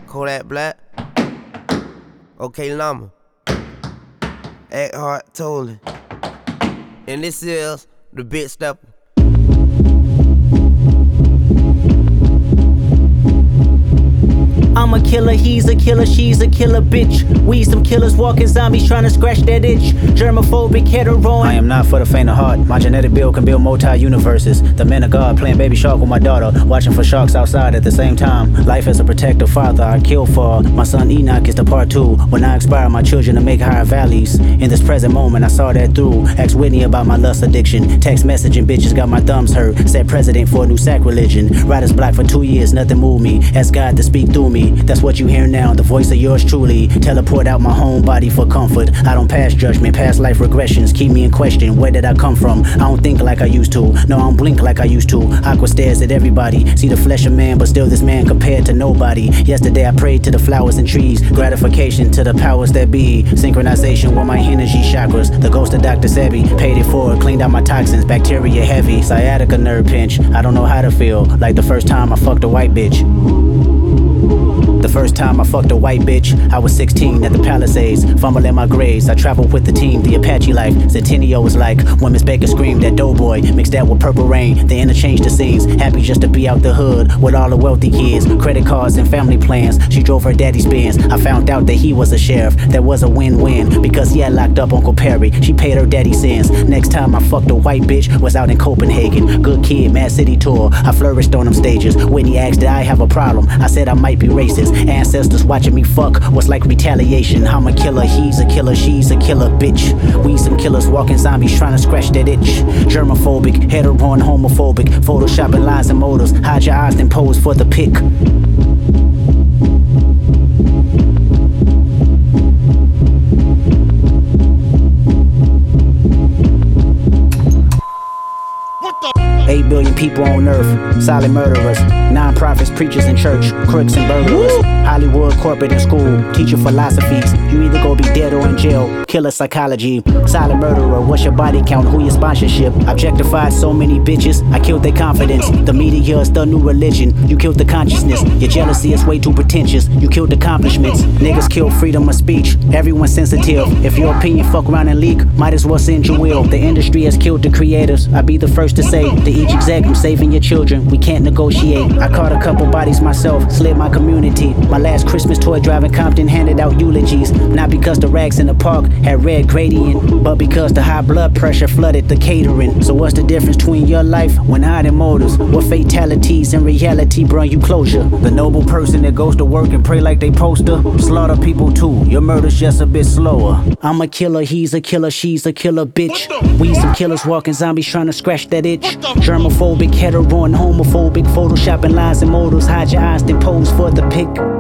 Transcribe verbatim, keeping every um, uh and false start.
Kodak Black, OK Llama, Eckhart Tolle, and this is the Big Stepper. I'm a killer, he's a killer, she's a killer bitch. We some killers walking zombies trying to scratch that itch. Germophobic, hetero. I am not for the faint of heart. My genetic build can build multi-universes. The men of God playing baby shark with my daughter, watching for sharks outside at the same time. Life as a protective father, I kill for. My son Enoch is the part two. When I inspire my children to make higher valleys. In this present moment, I saw that through. Asked Whitney about my lust addiction. Text messaging bitches got my thumbs hurt. Said president for a new sacrilege. Writers block for two years, nothing moved me. Asked God to speak through me. That's what you hear now, the voice of yours truly. Teleport out my home body for comfort. I don't pass judgment, past life regressions. Keep me in question, where did I come from? I don't think like I used to, no I don't blink like I used to. Aqua stares at everybody, see the flesh of man, but still this man compared to nobody. Yesterday I prayed to the flowers and trees, gratification to the powers that be. Synchronization with my energy chakras. The ghost of Doctor Sebi, paid it forward, cleaned out my toxins, bacteria heavy. Sciatica nerve pinch, I don't know how to feel. Like the first time I fucked a white bitch. The first time I fucked a white bitch, I was sixteen at the Palisades, fumbling my grades. I traveled with the team, the Apache life. Centennial was like when Miss Baker screamed at Doughboy, mixed that with Purple Rain. They interchanged the scenes, happy just to be out the hood with all the wealthy kids, credit cards and family plans. She drove her daddy's Benz. I found out that he was a sheriff. That was a win-win because he had locked up Uncle Perry. She paid her daddy's sins. Next time I fucked a white bitch was out in Copenhagen. Good kid, Mad City tour. I flourished on them stages. Whitney asked did I have a problem. I said I might be racist. Ancestors watching me fuck was like retaliation. I'm a killer, he's a killer, she's a killer bitch. We some killers walking zombies trying to scratch that itch. Germophobic, hetero and homophobic. Photoshopping lies and motives. Hide your eyes then pose for the pic. Eight billion people on earth, silent murderers, non-profits, preachers in church, crooks and burglars, Hollywood, corporate and school, teaching philosophies. You either go be dead or in jail, killer psychology, silent murderer, what's your body count, who your sponsorship? Objectified so many bitches, I killed their confidence. The media is the new religion, you killed the consciousness. Your jealousy is way too pretentious, you killed accomplishments. Niggas kill freedom of speech, everyone's sensitive. If your opinion fuck around and leak, might as well send your will. The industry has killed the creators, I'd be the first to say. The each exec, I'm saving your children, we can't negotiate. I caught a couple bodies myself, slid my community. My last Christmas toy driving Compton handed out eulogies. Not because the rags in the park had red gradient, but because the high blood pressure flooded the catering. So what's the difference between your life when hiding motives? What fatalities in reality bring you closure? The noble person that goes to work and pray like they poster, slaughter people too, your murder's just a bit slower. I'm a killer, he's a killer, she's a killer bitch. We some killers walking zombies trying to scratch that itch. Germophobic, hetero and homophobic, photoshopping lies and motives. Hide your eyes then pose for the pic.